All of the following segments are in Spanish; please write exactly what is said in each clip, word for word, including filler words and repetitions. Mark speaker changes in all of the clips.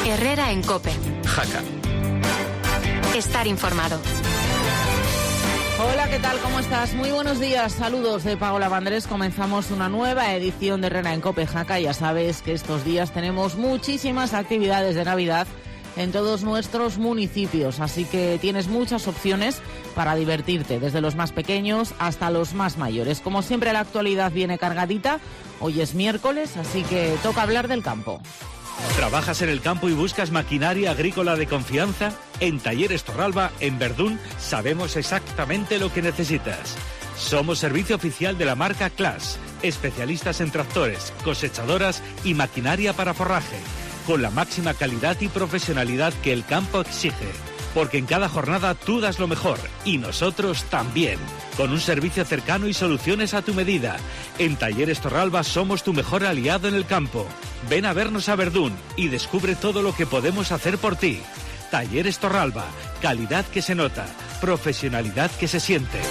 Speaker 1: Herrera en COPE.
Speaker 2: Jaca.
Speaker 1: Estar informado.
Speaker 3: Hola, ¿qué tal? ¿Cómo estás? Muy buenos días. Saludos de Paola Vandrés. Comenzamos una nueva edición de Herrera en COPE Jaca. Ya sabes que estos días tenemos muchísimas actividades de Navidad en todos nuestros municipios, así que tienes muchas opciones para divertirte, desde los más pequeños hasta los más mayores. Como siempre, la actualidad viene cargadita. Hoy es miércoles, así que toca hablar del campo.
Speaker 2: ¿Trabajas en el campo y buscas maquinaria agrícola de confianza? En Talleres Torralba, en Verdún, sabemos exactamente lo que necesitas. Somos servicio oficial de la marca Claas, especialistas en tractores, cosechadoras y maquinaria para forraje, con la máxima calidad y profesionalidad que el campo exige. Porque en cada jornada tú das lo mejor y nosotros también, con un servicio cercano y soluciones a tu medida. En Talleres Torralba somos tu mejor aliado en el campo. Ven a vernos a Verdún y descubre todo lo que podemos hacer por ti. Talleres Torralba, calidad que se nota, profesionalidad que se siente.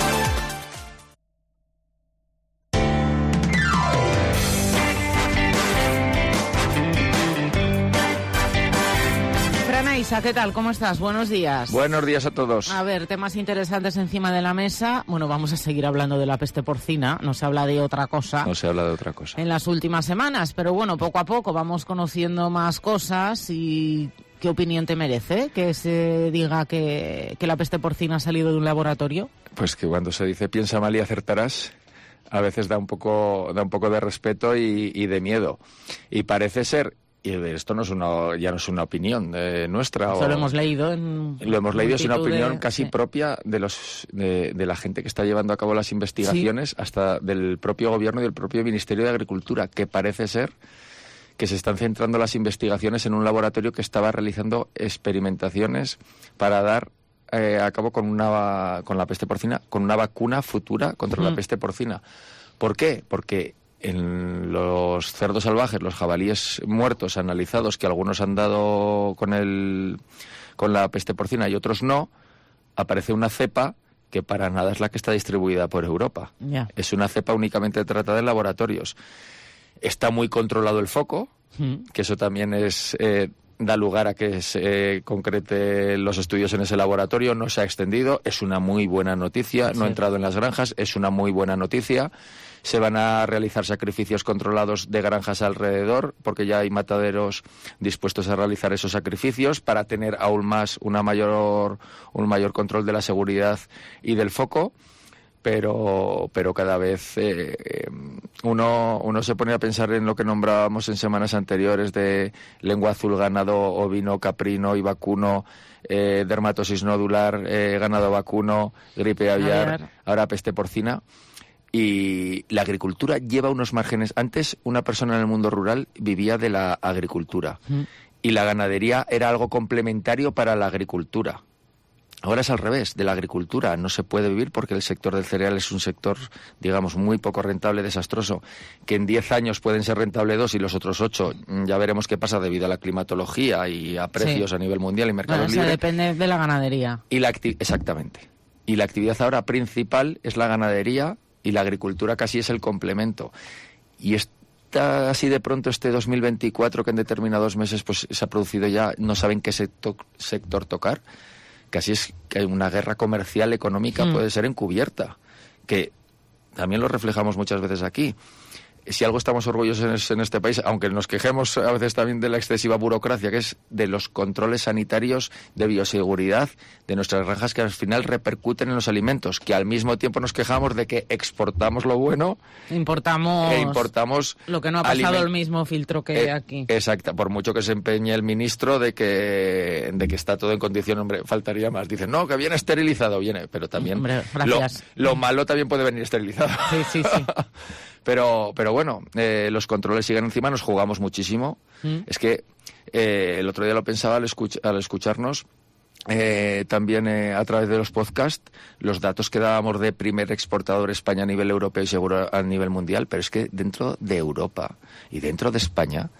Speaker 3: Isa, ¿qué tal? ¿Cómo estás? Buenos días.
Speaker 4: Buenos días a todos.
Speaker 3: A ver, temas interesantes encima de la mesa. Bueno, vamos a seguir hablando de la peste porcina. No se habla de otra cosa.
Speaker 4: No se habla de otra cosa.
Speaker 3: En las últimas semanas. Pero bueno, poco a poco vamos conociendo más cosas. Y ¿qué opinión te merece que se diga que, que la peste porcina ha salido de un laboratorio?
Speaker 4: Pues que cuando se dice piensa mal y acertarás, a veces da un poco, da un poco de respeto y, y de miedo. Y parece ser... Y esto no es una, ya no es una opinión eh, nuestra.
Speaker 3: Eso
Speaker 4: o,
Speaker 3: lo hemos leído en...
Speaker 4: Lo hemos leído, es una opinión
Speaker 3: de,
Speaker 4: casi
Speaker 3: sí.
Speaker 4: propia de los de, de la gente que está llevando a cabo las investigaciones, sí. Hasta del propio gobierno y del propio Ministerio de Agricultura, que parece ser que se están centrando las investigaciones en un laboratorio que estaba realizando experimentaciones para dar eh, a cabo con, una, con la peste porcina, con una vacuna futura contra mm. la peste porcina. ¿Por qué? Porque... en los cerdos salvajes, los jabalíes muertos analizados, que algunos han dado con el con la peste porcina y otros no, aparece una cepa que para nada es la que está distribuida por Europa.
Speaker 3: Yeah.
Speaker 4: Es una cepa únicamente tratada en laboratorios. Está muy controlado el foco, mm. que eso también es... Eh, da lugar a que se eh, concrete los estudios en ese laboratorio, no se ha extendido, es una muy buena noticia, sí. No ha entrado en las granjas, es una muy buena noticia. Se van a realizar sacrificios controlados de granjas alrededor, porque ya hay mataderos dispuestos a realizar esos sacrificios para tener aún más una mayor un mayor control de la seguridad y del foco. Pero, pero cada vez eh, uno, uno se pone a pensar en lo que nombrábamos en semanas anteriores de lengua azul, ganado ovino, caprino y vacuno, eh, dermatosis nodular, eh, ganado vacuno, gripe aviar, ahora peste porcina. Y la agricultura lleva unos márgenes. Antes una persona en el mundo rural vivía de la agricultura mm. y la ganadería era algo complementario para la agricultura. Ahora es al revés, de la agricultura no se puede vivir porque el sector del cereal es un sector, digamos, muy poco rentable, desastroso, que en diez años pueden ser rentable dos y los otros ocho ya veremos qué pasa debido a la climatología y a precios sí. a nivel mundial y mercados
Speaker 3: bueno,
Speaker 4: libres.
Speaker 3: O sea, depende de la ganadería.
Speaker 4: Y la acti- exactamente. Y la actividad ahora principal es la ganadería y la agricultura casi es el complemento. Y está así de pronto este dos mil veinticuatro que en determinados meses pues se ha producido ya, no saben qué sector, sector tocar. Casi es que hay una guerra comercial, económica, mm. puede ser encubierta, que también lo reflejamos muchas veces aquí. Si algo estamos orgullosos en este país, aunque nos quejemos a veces también de la excesiva burocracia, que es de los controles sanitarios de bioseguridad de nuestras granjas, que al final repercuten en los alimentos, que al mismo tiempo nos quejamos de que exportamos lo bueno,
Speaker 3: importamos,
Speaker 4: e importamos
Speaker 3: lo que no ha pasado aliment- el mismo filtro que eh, aquí.
Speaker 4: Exacto, por mucho que se empeñe el ministro de que de que está todo en condición, hombre, faltaría más. Dicen, no, que viene esterilizado, viene, pero también
Speaker 3: hombre,
Speaker 4: lo, lo malo también puede venir esterilizado.
Speaker 3: Sí, sí, sí.
Speaker 4: Pero, pero bueno, eh, los controles siguen encima, nos jugamos muchísimo. Mm. Es que eh, el otro día lo pensaba al, escuch- al escucharnos, eh, también eh, a través de los podcasts, los datos que dábamos de primer exportador España a nivel europeo y seguro a nivel mundial, pero es que dentro de Europa y dentro de España,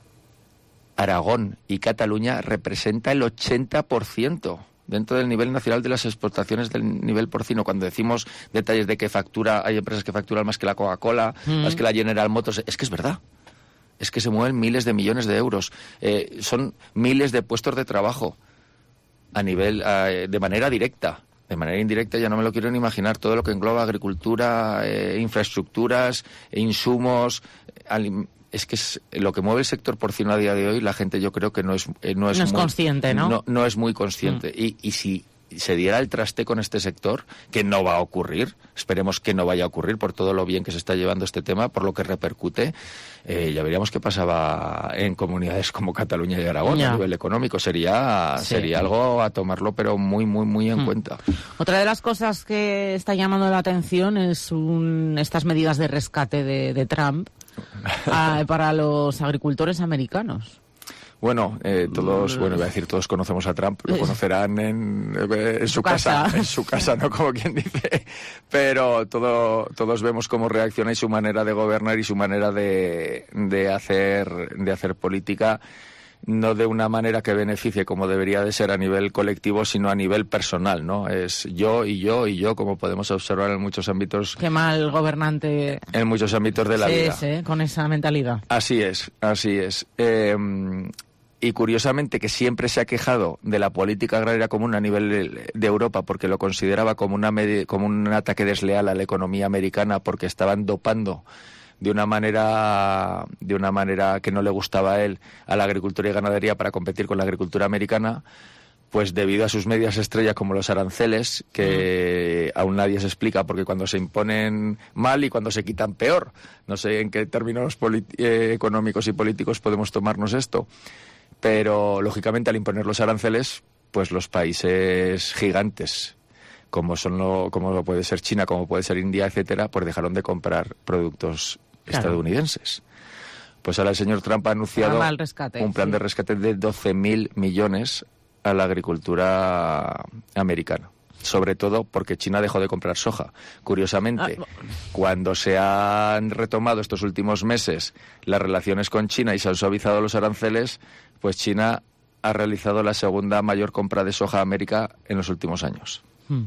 Speaker 4: Aragón y Cataluña representa el ochenta por ciento. Dentro del nivel nacional de las exportaciones del nivel porcino. Cuando decimos detalles de que factura, hay empresas que facturan más que la Coca-Cola, mm. más que la General Motors, es que es verdad. es que se mueven miles de millones de euros, eh, son miles de puestos de trabajo a nivel, eh, de manera directa. De manera indirecta ya no me lo quiero ni imaginar, todo lo que engloba agricultura, eh, infraestructuras, insumos, alim- es que es lo que mueve el sector porcino a día de hoy, la gente yo creo que no es eh, no es,
Speaker 3: no es
Speaker 4: muy,
Speaker 3: consciente, ¿no?
Speaker 4: No, no es muy consciente. Mm. Y, y si se diera el traste con este sector, que no va a ocurrir, esperemos que no vaya a ocurrir por todo lo bien que se está llevando este tema, por lo que repercute, eh, ya veríamos qué pasaba en comunidades como Cataluña y Aragón ya. A nivel económico. Sería, sí. sería algo a tomarlo, pero muy, muy, muy en hmm. cuenta.
Speaker 3: Otra de las cosas que está llamando la atención es un, estas medidas de rescate de, de Trump a, para los agricultores americanos.
Speaker 4: Bueno, eh, todos, bueno, iba a decir, todos conocemos a Trump, lo conocerán en, en, en su casa, casa, en su casa, ¿no? Como quien dice, pero todo, todos vemos cómo reacciona y su manera de gobernar y su manera de, de hacer, de hacer política, no de una manera que beneficie como debería de ser a nivel colectivo, sino a nivel personal, ¿no? Es yo y yo y yo, como podemos observar en muchos ámbitos.
Speaker 3: Qué mal gobernante.
Speaker 4: En muchos ámbitos de la
Speaker 3: sí,
Speaker 4: vida.
Speaker 3: Sí, con esa mentalidad.
Speaker 4: Así es, así es. Eh, Y curiosamente que siempre se ha quejado de la política agraria común a nivel de Europa porque lo consideraba como, una med- como un ataque desleal a la economía americana porque estaban dopando de una manera de una manera que no le gustaba a él a la agricultura y ganadería para competir con la agricultura americana, pues debido a sus medias estrellas como los aranceles, que mm. aún nadie se explica porque cuando se imponen mal y cuando se quitan peor. No sé en qué términos polit- eh, económicos y políticos podemos tomarnos esto. Pero, lógicamente, al imponer los aranceles, pues los países gigantes, como son lo, como lo puede ser China, como puede ser India, etcétera, pues dejaron de comprar productos claro. estadounidenses. Pues ahora el señor Trump ha anunciado
Speaker 3: rescate,
Speaker 4: un plan sí. de rescate de doce mil millones a la agricultura americana. Sobre todo porque China dejó de comprar soja. Curiosamente, ah, no. cuando se han retomado estos últimos meses las relaciones con China y se han suavizado los aranceles, pues China ha realizado la segunda mayor compra de soja a América en los últimos años. Hmm.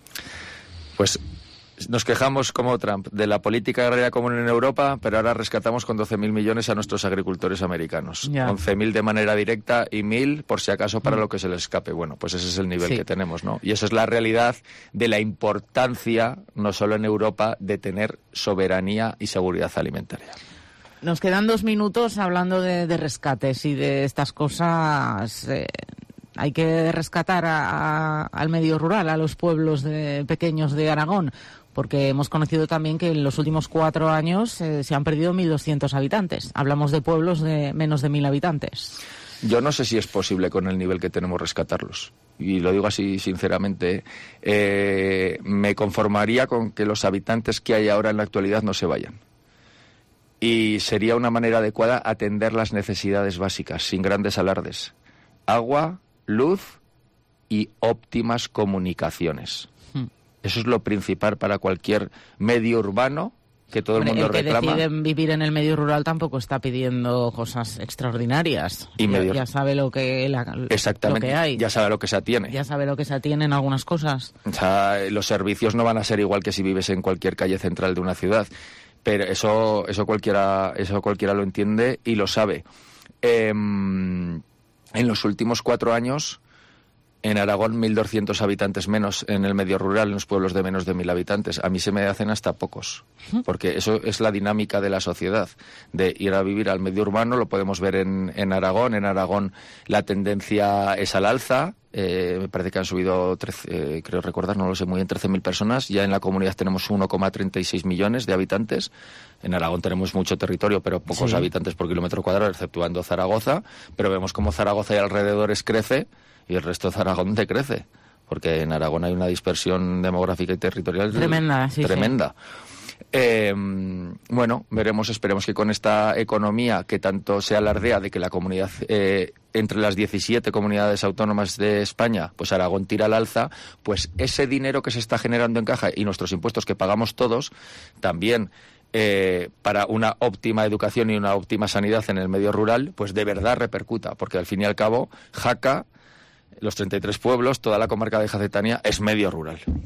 Speaker 4: Pues nos quejamos, como Trump, de la política agraria común en Europa, pero ahora rescatamos con doce mil millones a nuestros agricultores americanos. Yeah. once mil de manera directa y mil, por si acaso, para mm. lo que se les escape. Bueno, pues ese es el nivel sí. que tenemos, ¿no? Y esa es la realidad de la importancia, no solo en Europa, de tener soberanía y seguridad alimentaria.
Speaker 3: Nos quedan dos minutos hablando de, de rescates y de estas cosas. Eh, hay que rescatar a, a, al medio rural, a los pueblos de, pequeños de Aragón, porque hemos conocido también que en los últimos cuatro años eh, se han perdido mil doscientos habitantes. Hablamos de pueblos de menos de mil habitantes.
Speaker 4: Yo no sé si es posible con el nivel que tenemos rescatarlos. Y lo digo así sinceramente. Eh, me conformaría con que los habitantes que hay ahora en la actualidad no se vayan. Y sería una manera adecuada atender las necesidades básicas, sin grandes alardes. Agua, luz y óptimas comunicaciones. Hmm. Eso es lo principal para cualquier medio urbano que todo Hombre, el mundo
Speaker 3: el que
Speaker 4: reclama.
Speaker 3: decide vivir en el medio rural tampoco está pidiendo cosas extraordinarias.
Speaker 4: Y
Speaker 3: ya,
Speaker 4: medio...
Speaker 3: ya sabe lo que, la,
Speaker 4: Exactamente,
Speaker 3: lo que hay.
Speaker 4: Ya sabe lo que se atiene.
Speaker 3: Ya sabe lo que se atiene en algunas cosas.
Speaker 4: O sea, los servicios no van a ser igual que si vives en cualquier calle central de una ciudad. Pero eso, eso cualquiera, eso cualquiera lo entiende y lo sabe. Eh, en los últimos cuatro años, en Aragón, mil doscientos habitantes menos en el medio rural, en los pueblos de menos de mil habitantes. A mí se me hacen hasta pocos, porque eso es la dinámica de la sociedad, de ir a vivir al medio urbano. Lo podemos ver en, en Aragón. En Aragón la tendencia es al alza. Eh, me parece que han subido, trece, eh, creo recordar, no lo sé muy bien, trece mil personas. Ya en la comunidad tenemos uno coma treinta y seis millones de habitantes. En Aragón tenemos mucho territorio, pero pocos sí. habitantes por kilómetro cuadrado, exceptuando Zaragoza. Pero vemos cómo Zaragoza y alrededores crece y el resto de Aragón decrece, porque en Aragón hay una dispersión demográfica y territorial
Speaker 3: tremenda. Sí,
Speaker 4: tremenda. Sí. Eh, bueno, veremos, esperemos que con esta economía que tanto se alardea de que la comunidad, eh, entre las diecisiete comunidades autónomas de España, pues Aragón tira al alza, pues ese dinero que se está generando en caja y nuestros impuestos que pagamos todos, también eh, para una óptima educación y una óptima sanidad en el medio rural, pues de verdad repercuta, porque al fin y al cabo, Jaca, los treinta y tres pueblos, toda la comarca de Jacetania es medio rural.